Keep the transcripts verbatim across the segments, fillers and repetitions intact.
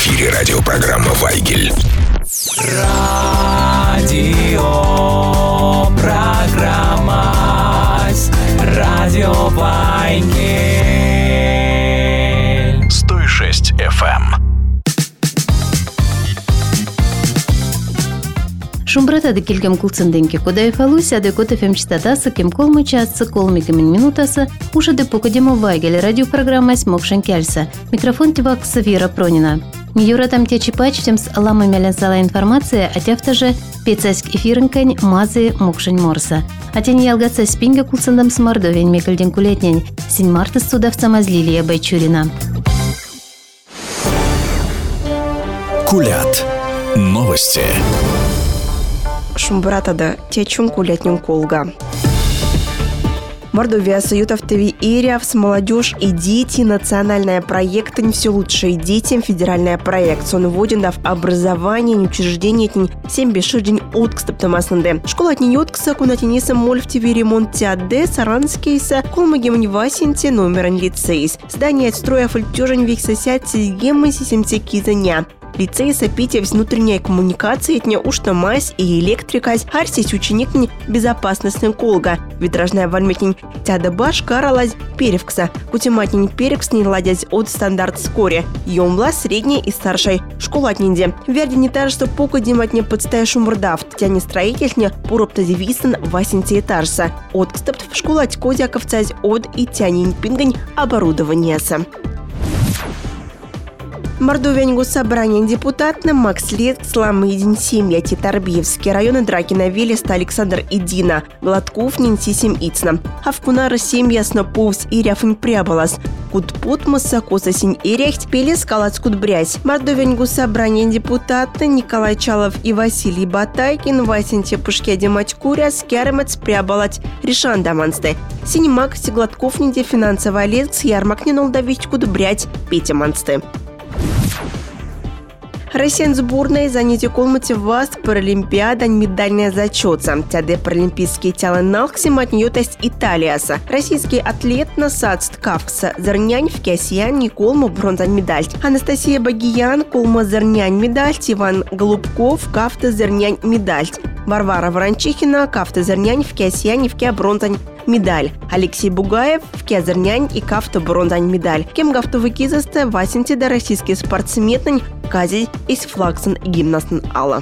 эфире радиопрограмма «Вайгель». Радио программа Радио Вайгель. сто шесть эф эм. Шумбратады келгем кулцынденке кодай фалуся де кот эф эм частотасы кем колмы часцы колмы кем минутасы уже де покадемо Вайгель радиопрограмма смокшен кельса. Микрофон тивак Савира Пронина. Миюра там те чипач тем с аламы мялянсала информация, а тяфта же пецаськ эфирнкань мазы мокшень морса. А тень ялгаца спинга кулцындам с мордовень мекальден кулетнень. Синь марта судовца мазлилия Байчурина. Кулят. Новости. Шумбратада течун кулятнюн колга. Мордовия Соютов ТВ Ириавс, молодежь и дети, национальная проект «Не все лучшее детям», федеральная проект «Сон Водиндов», образование, учреждение, семь беширдень откстаптамаснанде. Школа от нее откса, кунатиниса моль в ТВ ремонт теаде, саранскейса, колмагемни васинте, номерен лицейс. Здание отстроя фольтежень вексосят сельгемы сисемте кизаня. Лицей сопития внутренняя коммуникация, этня уштамась и электрикась, арсись ученик безопасностный колга. Витражная вальметень тяда баш каралась перевкса. Кутиматень перевкс не ладять от стандарт скоре. Йомла средняя и старшей школа от нинде. Верди не та же, что пока диматня подстая шумрдав, тяне строительня пуроптазивистан васинте этажса. От кстапт в школу от кодяковцась от и тянень пингань оборудования. Мордовяньгу собрание депутатным Макс Лет, Сламыдин, семья Титарбиевский районы Дракина, Велеста, Александр и Дина, Гладков, Нинсисим Ицна. Авкунара семья Сноповс и Ряфын Прябалас. Кутпутмаса, Косасень и Рехт, Пелес, Калацкут Брязь. Мордовяньгу собрание депутаты Николай Чалов и Василий Батайкин, Васенте Пушкеде Матькуря, Скярмец Прябалать, Ришан Дамансте. Синемак, Гладков, Нинде финансовая лекс, Ярмак Нинолдавич Кутбрять, Петя Мансте. Россиян сборная занятие колмати васт паралимпиада медальная зачетца. Тяде паралимпийские тела налхсим от нее тест Италияса. Российский атлет насадст кавкса Зернянь в Кясиян Николма бронзан медаль. Анастасия Багиян колма Зернянь медаль. Иван Голубков кафта Зернянь медаль. Варвара Ворончихина кафта Зернянь в Кясиян в Кя бронзан медаль. Алексей Бугаев в Кязернянь и кафта бронзань медаль. Кем гафтовый кизасте Васинти да российский спортсмен Кази из флагсан гимнастн Алла.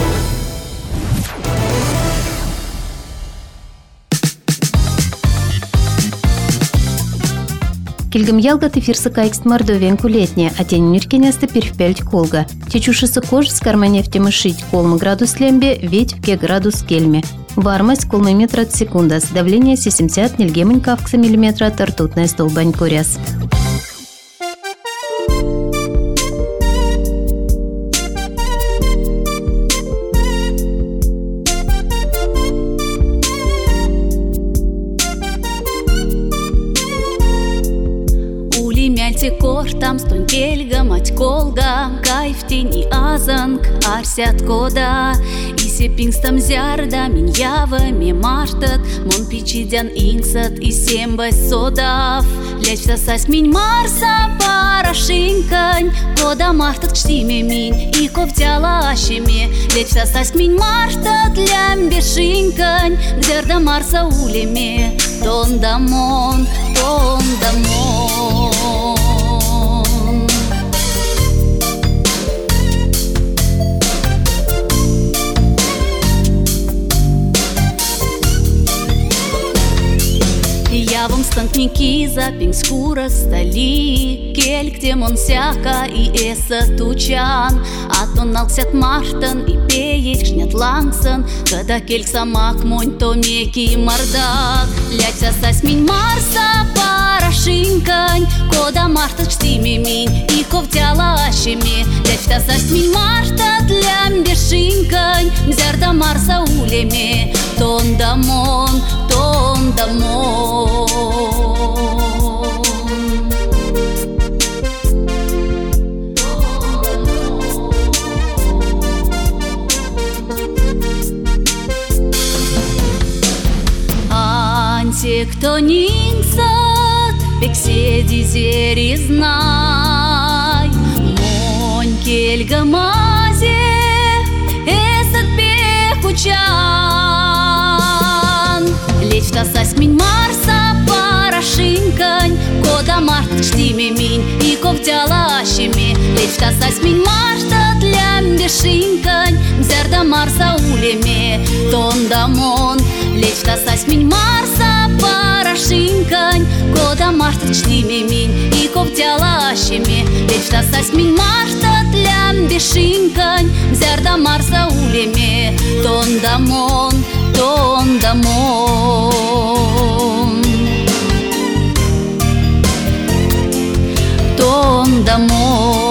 Кельгам ялгат эфирса кайкст Мордовиан кулетня, а тень нюркенясты первпельть колга. Течушиса кож с кармане в темышить колма градус лембе, ведь в ке градус кельме. Вармость колма метра от секунда, давление семьдесят нильгемень кавкса миллиметра от ртутная столбань куряс. Кортам стон кельга мать колга, кайфтини азанг арсят кода. Исе пингстам зярда миньява ми мартат, мон пичидян инксат и сембай содав. Лечь сосась минь марса парашинкань, кода мартат кштиме минь и ковтяла ашеме. Лечь сосась минь мартат лямбешинкань, зярда марса улеме. Тон дамон, тон дамон. Я вам стантники за пингскура стали, кель где мон сяка и эса тучан, а то налксят мартан и пеет шнят лангсан, когда кель самак монь то меки мордак. Лять сосась минь марса парашинкань, кода мартат штиме минь и ковтяла ашеме. Лять сосась минь мартат лямбешинкань, зярда марса улеме. Тон дамон, тон дамон. Анте кто нингсат, пекседи зери знай, моньке тасась минь Марса Порошинкань, кода март чтиме минь и ковтялащими. Лечь тасась минь Марта для бешинкань, зерда Марса улеме тондамон. Лечь тасась минь Марса Порошинкань, кода март чтиме минь и ковтялащими. Лечь тасась минь Марта для бешинкань, зерда Марса улеме тондамон, тондамон, тондамон.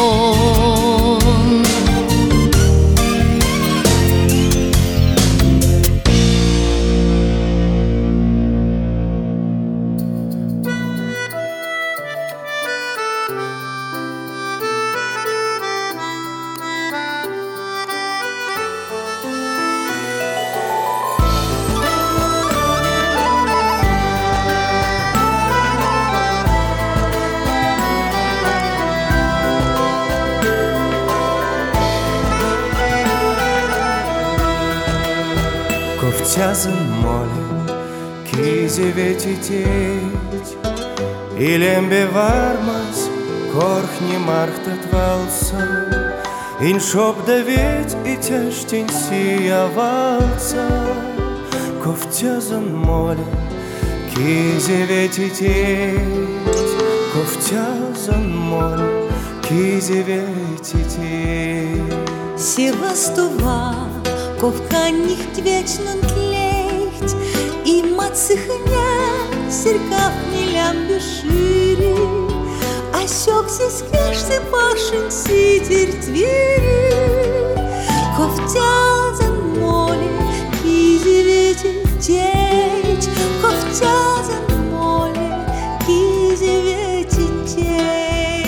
Ковтязын моле, кизеве тететь, и лембе вармас, корхни мархтат валса, иншоп даветь и тяжтень сиявалса. Ковтязын моле, кизеве тететь, ковтязын моле, кизеве тететь. Севастува ковканих вечнен тлеcht, и мацихня серкав не лямбе шире, осекся скешься пашин ситер твери. Ковтязан моле, кизеве тететь, ковтязан моле, кизеве тететь.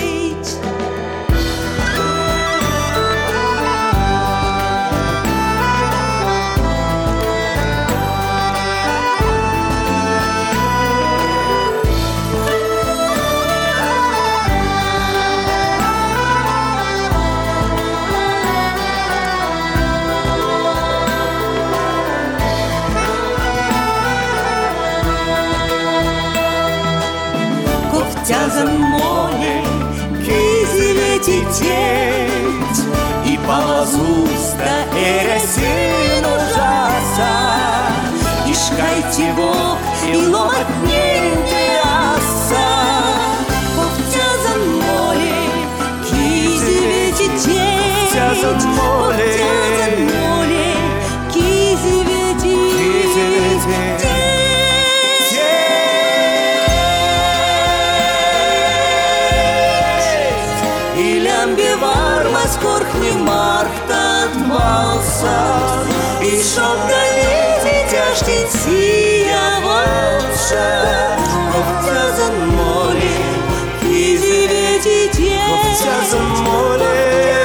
Ковтязан моле, кизеве тететь, и полозуста эресин ужаса, и шкайте вок, и ломатненьте аса. Ковтязан моле, кизеве тететь, ковтязан моле, кизеве тететь. Корхни мархтат валса, и шоп далети тяжтень сиявалша. Ковтязан моле, кизеве тететь, ковтязан моле,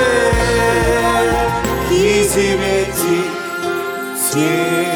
кизеве тететь.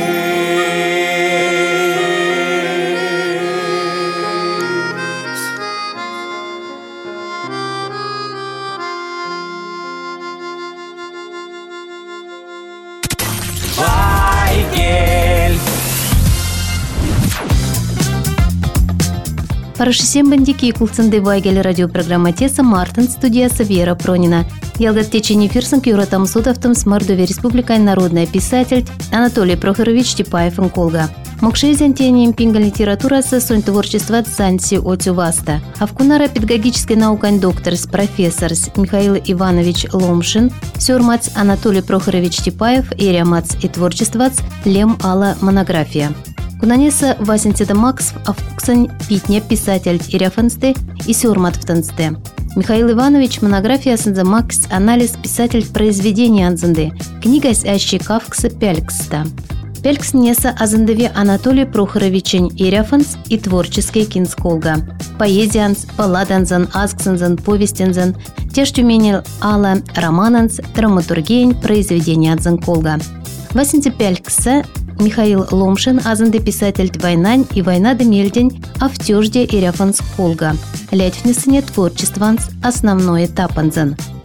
Парашисем бандики и кулцанды вайгель радиопрограмма Теса Мартин студиясы Вера Пронина. Ялгат течение фирсан кюратам судавтам с Мордовия Республикой народная писатель Анатолий Прохорович Типаев Колга. Мокшизен тением пингал литература со сонь творчества Цанси Отюваста. А в кунара педагогической наукань доктор с профессор Михаил Иванович Ломшин, сёрмац Анатолий Прохорович Типаев, ириамац и творчествац Лем Алла монография. Кунанеса Васенцеда Макс Авкуксан Питня писатель Ириафансте и сёрматфтансте. Михаил Иванович монография Сенза Макс анализ писатель произведения Анзанды. Книга с Ащи Кавкса Пелькста. Пелькс неса Азандове Анатолий Прохоровичен Ириафанс и творческий кинсколга. Поэзианс, балладанзан, асксанзан, повестензан, тештюменил Алла романанс, драматургейн произведения Анзанколга. Васенце Пелькса Михаил Ломшин азанды писатель Вайнань и Война демельдень, а в тёжде Ириафанс Колга. Лять внесение творчестванс основной этап анзан.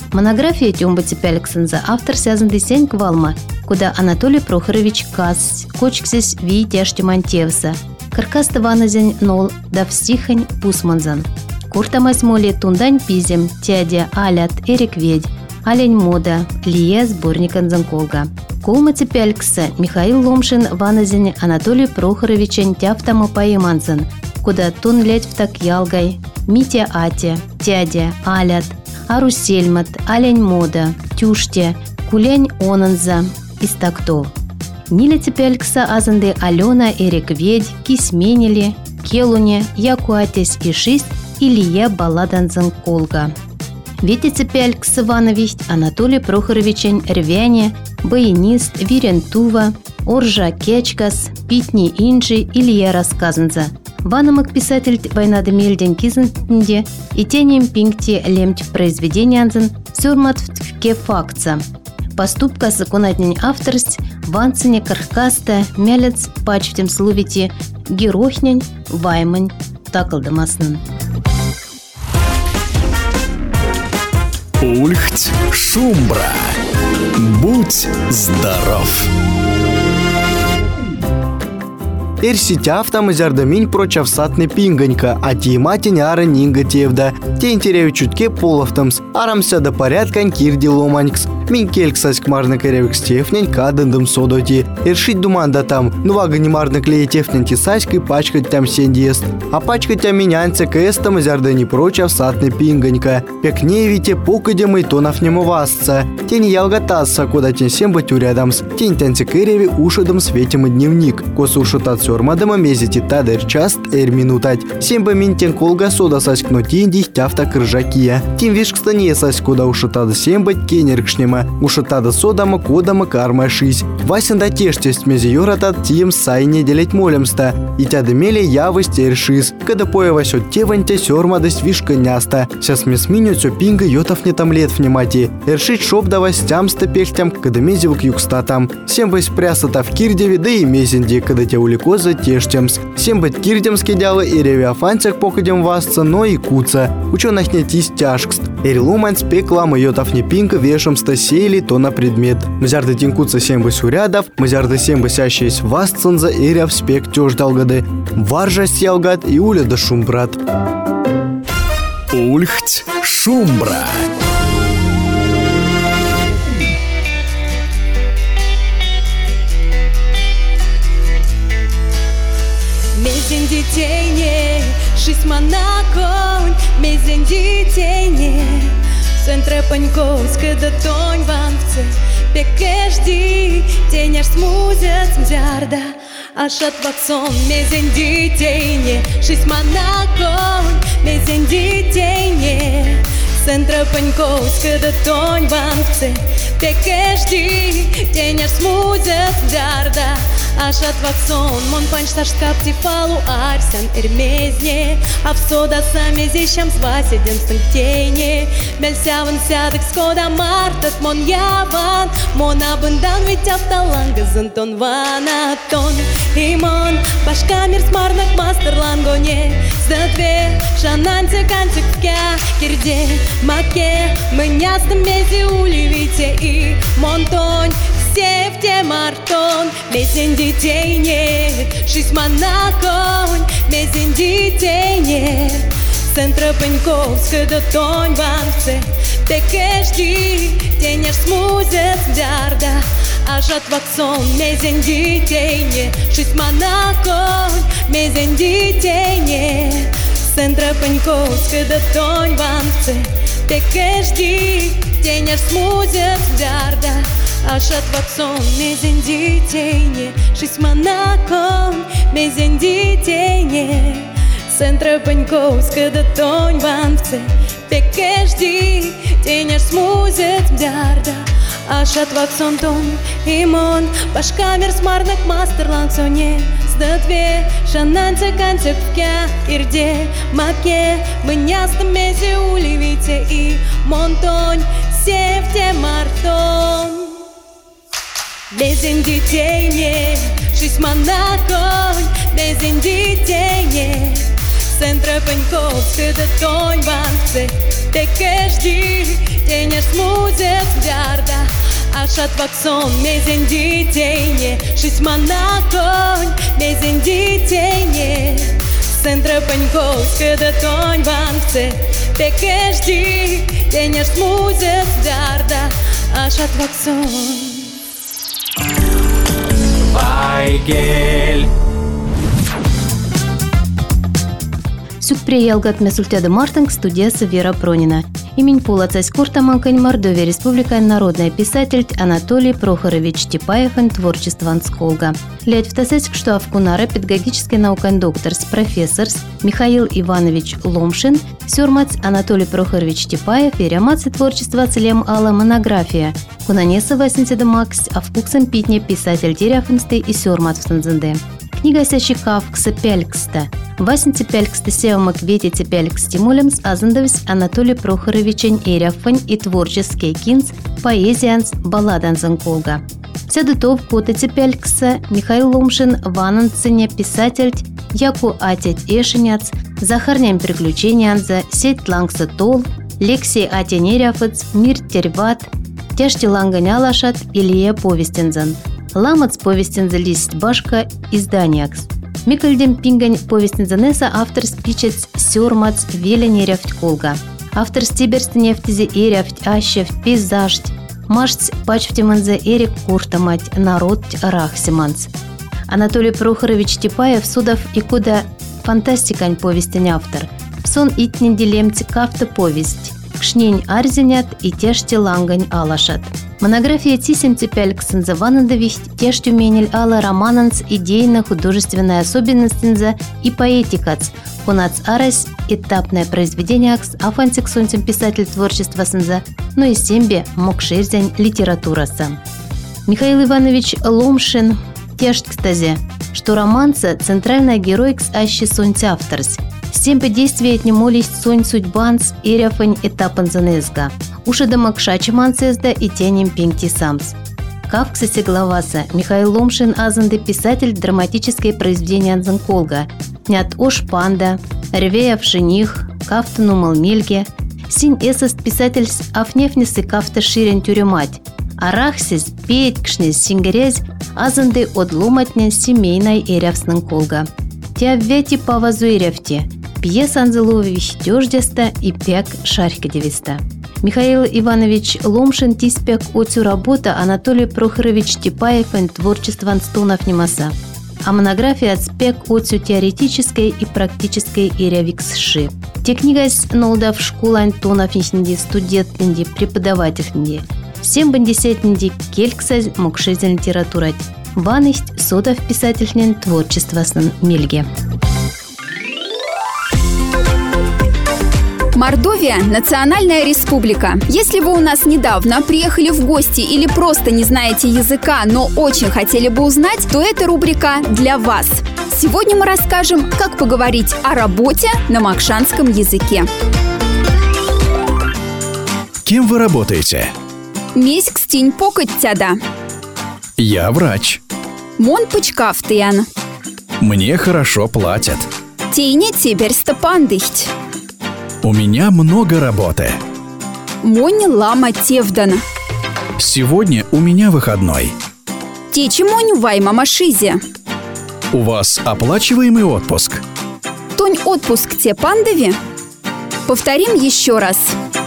Монография Тёмба Цепяльксенза автор связан десень квалма, куда Анатолий Прохорович Кас, кочксис ви тяштимантевса, каркаста ваназень нол давстихань пусманзан. Куртамась моли тундань пизем, тядя алят эрик ведь, алень мода, лие сборникан занколга. Колма Цепялькса Михаил Ломшин ваназень Анатолий Прохоровичен тяфтама паиманзан, куда тун ледь в так ялгай, Митя Атя, тядя алят, Арусельмат, алень мода, тюште, кулянь онанза, истактол. Ниля Цепялькса азанды Алена эрик ведь, кисменили, келуне, якуатес и шист, Илья баладанзан колга. Вити Цепялькса вановисть Анатолий Прохоровичен рвяне, баянист, вирен тува, оржа кечкас, питни инжи, Илья рассказанза. Ванамак писатель войнады мельден кизантинде и тенем пинкти лемть произведениянзан сюрмат в кефакца. Поступка законоднень авторсть ванцене каркаста мялец пачвтем словите герохнень ваймань такалдамаснан. Ульхть Шумбра. Будь здоров. Эрситяв там изярдаминь прочавсатны пинганька, а тиематень ара нинга тевда. Те интерею чутке половтамс, арамся до порядкань кирди ломанькс. Минь кельксась к марна керевик стефнень кадандам содоти. Эршить думанда там, ну вага не марна клея тефнень тисаськой пачкать там сендиест. А пачкать там менянца кэстам изярдани прочавсатны пинганька. Пекневите покадем и тонов нему васца. Тень ялгатаса, куда тень сембать урядамс. Тень танцы кереви ушадам светим и дневник. Кос ушатат сёрмадама мезити тадер част эр минутать. Семба минтен колга сода саськно тинди тяфта крыжакия. Тим вишкстане саськ куда ушатада сембать кенеркшнема. Ушатада содама кодама карма шись. Васен да тештесть мези йоратат тим сайне делять молемста. И тяды мели явость эршис. Когда появась от теванте сёрмадость вишканяста. Сяс месминю цё пинга йотов не там лет внимати. Эршить шоп давась тямста пельтям, когда мезивок юкстатам. Сембась прясата в кирдеве, да и мезенди, когда те улико за тештемс. Сембать кирдем скидяла и ревиафанцах покадем васца, но и куца. Ученых не тись тяжкст. Эри ломань спеклам йотов не пинка вешамста сели то на предмет. Мзярда тинкуца сембась урядов, мзярда сембасящаясь васцанза эри в спек тёж далгады. Варжа сялгат и уля да шумбрат. Ульхть Шумбра. Мезен детей не, шестьма на конь, мезен детей не. Центре паньковска да тонь ванвце, пекешди, тень аж смузят мзярда. Ашат ваксон, мезен детей не, шестьма на конь, мезен детей не. Центре паньковска да тонь ванвце, пекешди, тень аж смузят мзярда. Ашат ваксон, мон панч сашкапти фалу арсян эрмезне. А в сода сами зищам свасиден стантейне. Мельсяван сядок скода мартат мон яван. Мон абындан ведь автоланга зантон ванатон. И мон башкамир смарнак мастер лангоне. Сдатве шананце канцик в кя кирде маке. Мы нясто мези уливите и монтонь. Севте мартон, мезен детей не, шестьма на конь, мезен детей не. Центра паньковска да тонь ванце, пекешди, тень аж смузят мзярда. Ашат ваксон, мезен детей не, шестьма на конь, мезен детей не. Центра паньковска да тонь ванце, пекешди, тень аж смузят мзярда. Ашат ваксон, мезен детей не, шестьма на конь, мезен детей не. Центра паньковска да тонь ванвце, пекешди, тень аж смузят мзярда. Ашат ваксон тон имон, башкамир смарнак мастер лансоне. Сдатве шананце канцек в кя ирде маке. Мы нясто мези уливите и монтонь, севте мартон. Мезен детей не, шестьма на конь, мезен детей не. Центра паньковска да тонь ванце, Bekejdi Tienes muzet garda Așa vakson mezendi tenie Шестьмана конь Mezendi tenie Сендра панькос Когда тонь ванце Bekejdi Tienes muzet garda Așa vakson Вайгель. Сюкпре ялгат месультяды мартынг студиясы Вера Пронина. Имень пулацась куртаманкань Мордовия Республика народный писатель Анатолий Прохорович Типаевын творчестван сколга. Лять втасецк, что авкунара педагогический наукан докторс профессорс Михаил Иванович Ломшин, сюрмац Анатолий Прохорович Типаев и рямацы творчества целем ала монография. Кунанеса васенседа макс, а в куксам питне писатель Теряфенстый и сюрмац в Танзанде. Книга сящикавкса пялькста. Васенце пялькста сеумак ветите пяльк стимулемс азандовис Анатолий Прохоровичен Эряфань и творческий кинц поэзианс балладанзан колга. Сядутов котете пялькса Михаил Ломшин вананцене писатель Яку атять эшеняц Захарням приключениянза сеть лангса тол Лексей атень Эряфац мир терват Тяжти ланганя лашат Илья повестензан Ламац повестенза лист башка изданиякс. Микальдем пингань повестензанеса автор спичец сюрмац велени ряфть колга. Автор стиберст нефтизе и ряфть ащефть пейзажть. Машц пачфтиманзе эрик куртамать народ рахсиманц. Анатолий Прохорович Типаев судов и куда фантастикань повестень автор. Сон итнен дилемти кафта повесть. Кшнень арзенят и тешти лангань алашат. Монография тисем тепяльксенза ванадовищ тештю менель ала романанс идейно-художественная особенностенза и поэтикац. Хунац арась этапное произведение акс афантик сонтем писатель творчества сенза, но и сембе мокшерзянь литератураса. Михаил Иванович Ломшин тешт кстазе, что романца центральная геройкс ащи сонть авторс. Сембе действия от нему листь сонь судьбанс и ряфань этапанзанезга. Уша дамакшачи мансезда и тянем пинкти самс. Кавксасе главаса Михаил Ломшин азанды писатель драматическое произведение Анзанколга. Нят ош панда, рвея в жених, кафта нумал мельге. Синь эсост писатель с афнефнисы кафта ширен тюремать. Арахсис пеет кшнес сингерез азанды одлуматня семейной эрявснанколга. Тя вяти павазу эрявти. Пьеса Анзелович тёждеста и пяк шарькадевиста. Михаил Иванович Ломшин тиспяк оцю работа Анатолий Прохорович Типаев творчество Анстонов немаса. А монография отспяк оцю теоретической и практической эрявиксши. Те книга с нолдав школа Антонов нди студент нди преподаватель нди. Всем бандесет нди кельксаз мокшезен литературать. Ванысть содав писательнен творчество сан мельге. Мордовия – национальная республика. Если вы у нас недавно приехали в гости или просто не знаете языка, но очень хотели бы узнать, то эта рубрика для вас. Сегодня мы расскажем, как поговорить о работе на макшанском языке. Кем вы работаете? Меськ стинь покать тяда. Я врач. Мон пычкафтыян. Мне хорошо платят. Тейне теперь стопандыхть. У меня много работы. Монь лама тевдан. Сегодня у меня выходной. Течи монь вайма машизе. У вас оплачиваемый отпуск? Тонь отпуск те пандови? Повторим еще раз.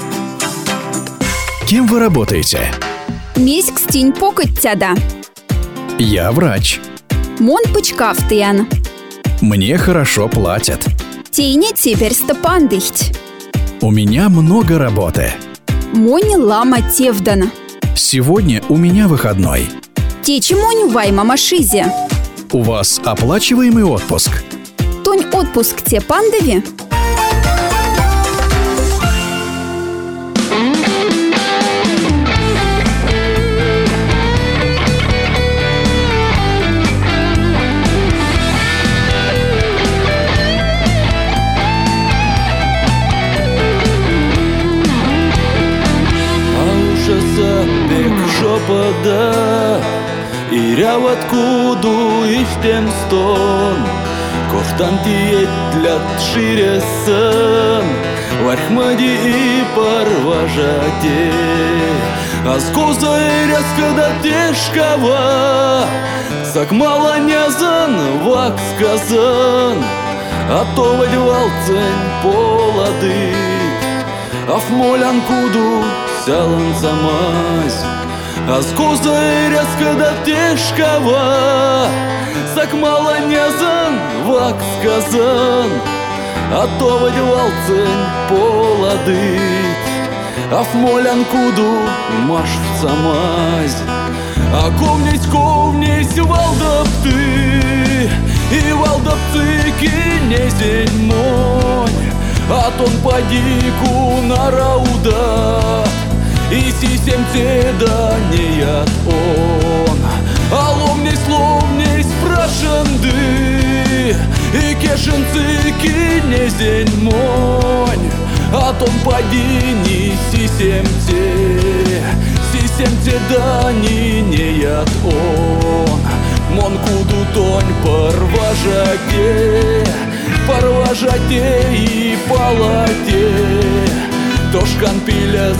Кем вы работаете? Меськ стинь покать тяда. Я врач. Мон пычкафтыян. Мне хорошо платят. Тейне теперь стопандыхть. У меня много работы. Монь лама тевдан. Сегодня у меня выходной. Течи монь вайма машизе. У вас оплачиваемый отпуск? Тонь отпуск те пандови? Шопада иряват куду иштен стон Коштан тиетлят ширесын Вархмади и парважаде, а с козой резко до тяжкова, сак мало нязан, вак сказан, а то водевал цень полады, а в молян куду сялан самась, а с козой резко до тяжкова, сак мало нязан, вак сказан, а то водевал цень полады, а в молян куду маш в самась. А ковнись, ковнись, валдапты, и валдапты кинезень монь, а тон падику на рауда, и сисем теда не яд он. А ломнись, ломнись, прошанды, и кешенцы кинезень монь, а тон падини сисем те, сисем те да не не яд он. Мон куду тонь парважаде, парважаде и палате, тошкан пиляст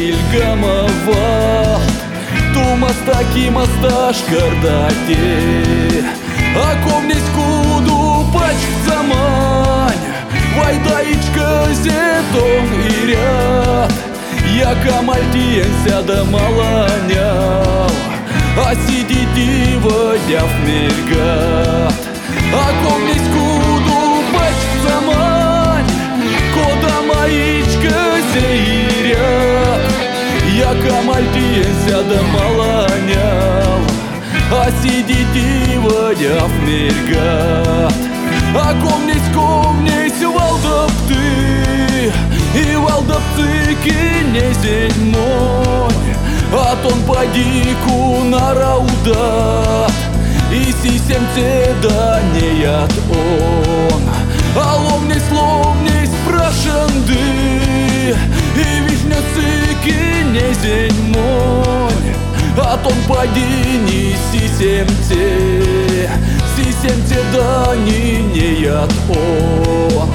кильгамова, тумас таки масташ кардате. А ковнись куду пач замань, вайдаичка зетон и ряд, яка мальтиенся да маланял, а сиди дива дяв мельгат. А ковнись куду пач замань, кода маичка зе и ряд, яка мальтиенся да маланял, а сиди дива дяв мельгат. А ковнись, ковнись, валдапты, и валдапты кинезень монь, а тон падику на рауда, и сисем теда не яд он. А ломнись, ломнись, прошанды, и вишняцы кинезень монь, а тон падини сисем те, сисем теда не не яд он.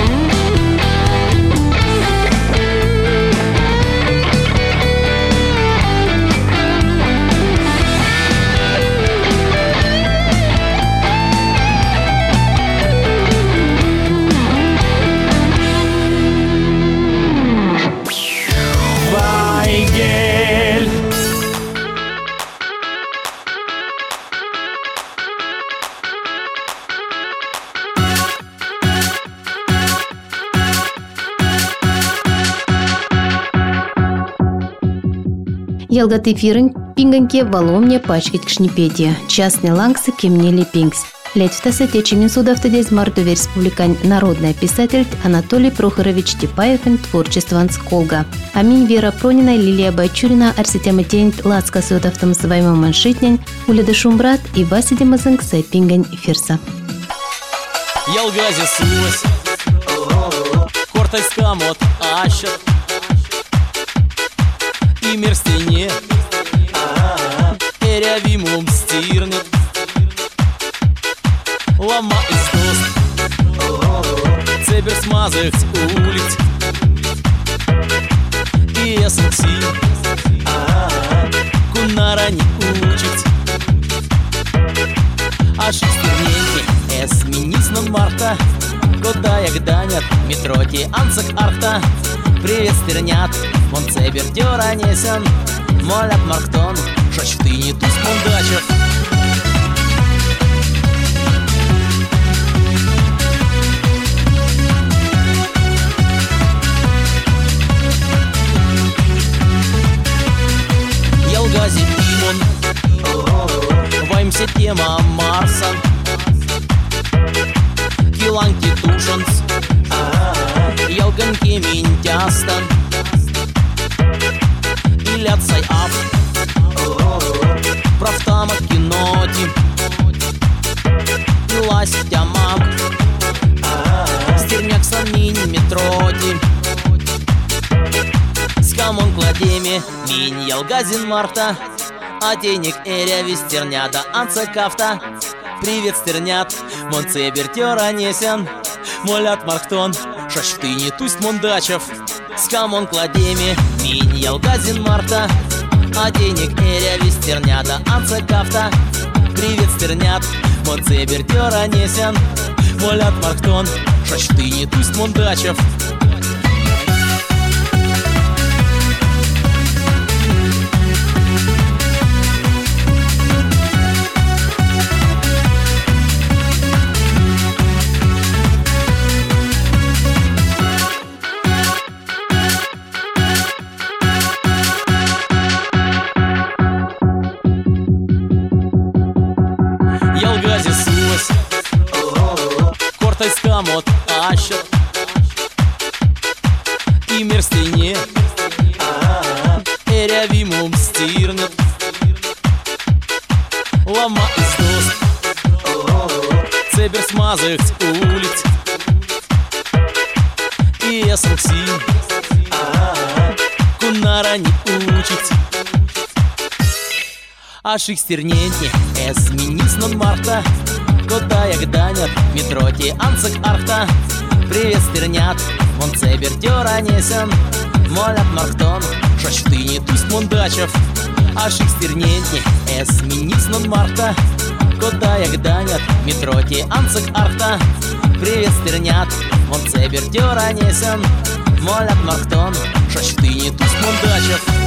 Ялгаты фирын пинганке валомне пачкать кшнипедия. Частный лангсы кемнели пингс. Лет в тасате чемин судавтадез мартове республикань народный писатель Анатолий Прохорович Типаевин творчество Ансколга. Аминь Вера Пронина, Лилия Байчурина, Арсетема Тенит, Лацка судавтам своим маншитнянь, Уледа Шумбрат и Васиди Мазангса пингань фирса. Ялгази сулась, кортай скамот ащат, и мир стене, эрявимум стирнет, лама из дост, цепер смазых улиц, и эсэнси, кунара не учить, а шестерненький эсминис нон марта, кода як данят, метроти ансак арта. Привет, стернят, он цебер дёра несен, молят марктон, шоч ты не туз мундачев. Ялгази имон, ваймся тема Марса, киланки тушанс, ялганки минтястан, иляцай ап, правтама киноти, илась тямак, стерняк саминь метроти, скамон кладеми, минь ялгазин марта, а денег эря вестернята анцекафта. Привет, стернят, мон цебер тёра несен, молят марктон, шаш ты не тусть Мондачев. Скамон кладеми, мин ялгазин марта, а денег эря вестернята, анца кафта. Привет, стернят, моце бертера несен, молят марктон, шаш ты не тусть Мондачев. Кортай скамот ащет и мерстине эря вимум стирнет лама из дост цебер смазых улиц и эсмокси кунара не учить. А шикстерненьки эсминис нон марта, кота як данят, метроти анцик арта. Привет, стернят, он цебер дёра несен, молят марктон, шаш ты не тусть Мондачев. А шикстерненьки эсминис нон марта, кота як данят, метроти анцик арта. Привет, стернят, он цебер дёра несен, молят марктон, шаш ты не тусть Мондачев.